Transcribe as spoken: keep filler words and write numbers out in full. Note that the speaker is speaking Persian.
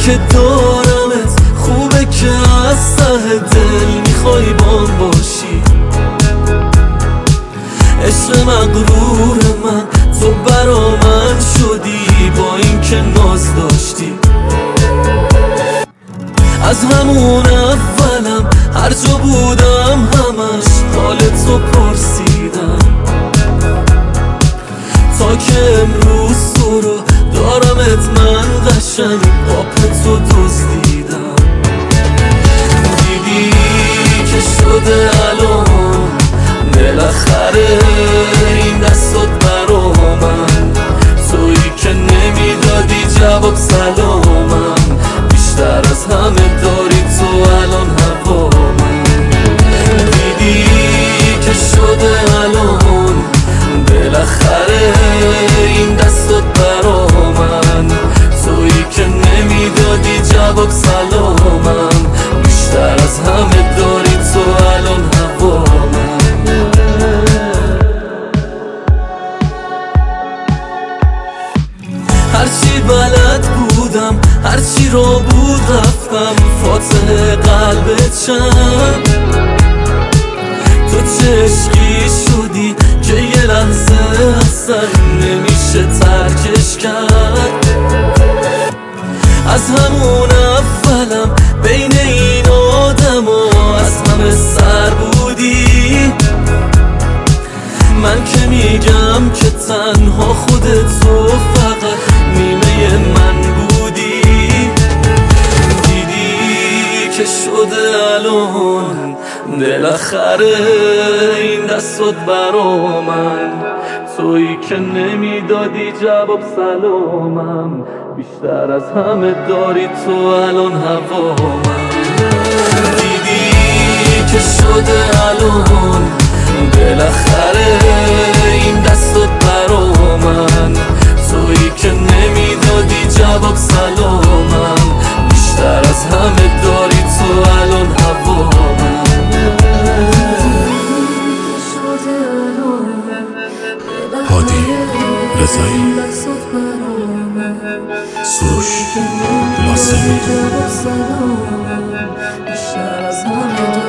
که دارمت خوبه که از ته دل میخوای بام باشی. عشق مغرور من تو برا من شدی با این که ناز داشتی. از همون اولم هر جا بودم همش حال تو پرسیدم، تا که امروز تو رو دارمت من قشنگ پاپ تو دزدیدم. دیدی که شده الان بالاخره این دستات برا من، تویی که نمیدادی جواب سلامم، بیشتر از همه داری تو الان هوا من. دیدی که شده الان بالاخره این دستات برا من، تویی که نمیدادی جواب سلامم، بیشتر از همه داری تو الان هوا من. هرچی بلد بودم هرچی را بود رفتم فاتح قلبت شم. تو چه عشقی شدی که یه لحظه اصلا نمیشه ترکش کرد. از همون اولم بین این آدم ها از همه سر بودی. من که میگم که تنها خودت تو فقط نیمه من بودی. دیدی که شده الان بالاخره این دستات برا من، تویی که نمیدادی جواب سلامم، بیشتر از همه داری تو الان هوا من. دیدی که شده الان بالاخره این دستات برا من، تویی که نمیدادی جواب سلامم، بیشتر از همه داری تو الان هوا من. هادی رضایی، سروش لازمی.